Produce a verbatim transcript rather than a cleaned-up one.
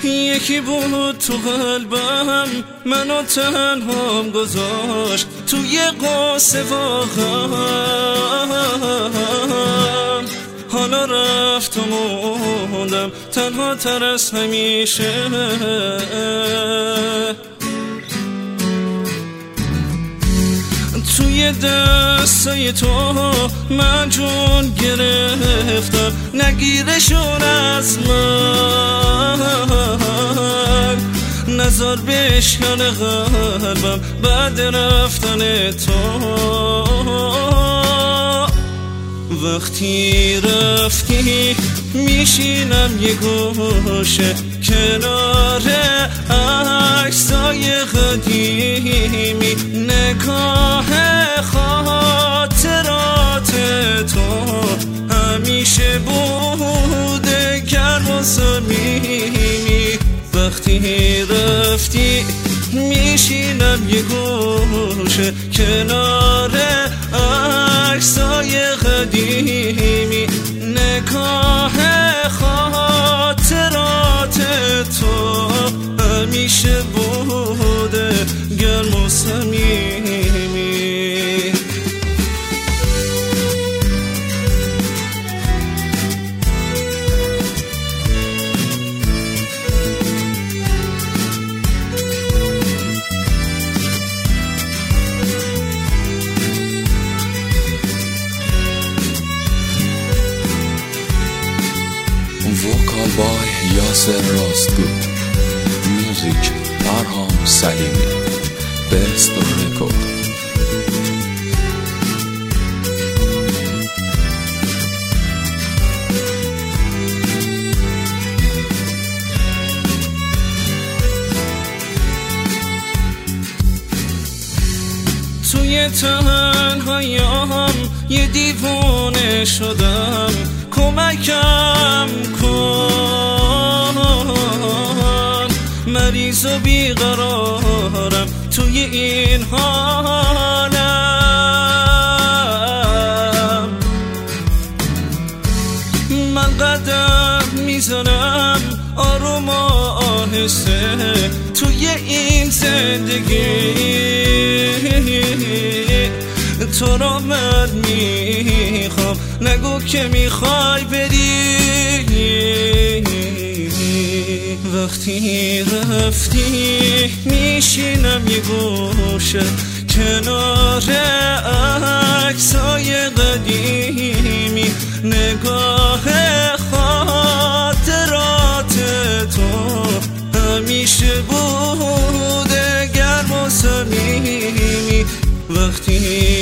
یکی بود تو قلبم، منو تنهام گذاشت توی قصه واقعا. حالا رفت و موندم تنها تر از همیشه. توی دستای تو من جون گرفتم، نگیرشون از من، نزار بشکن قلبم بعد رفتن تو. وقتی رفتی میشینم یه گوشه کنار عکسای قدیمی، نگاه خاطرات تو همیشه بوده گرم و صمیمی. وقتی رفتی میشینم یه گوشه کنار عکسای قدیمی، نگاه خاطرات تو همیشه بوده گرم و صمیمی. Vocal by Yasser Rostgo, music Arham Salimi, best record. توی تنهایی‌ام یه دیوانه شدم، کمکم کن، مریض و بیقرارم توی این حالم. من قدم میزنم آروم و آهسته توی این زندگی، تو را من میخوام نگو که میخوای بری. وقتی رفتی میشینم یه گوشه کنار عکسای قدیمی، نگاه خاطرات تو همیشه بوده گرم و صمیمی. وقتی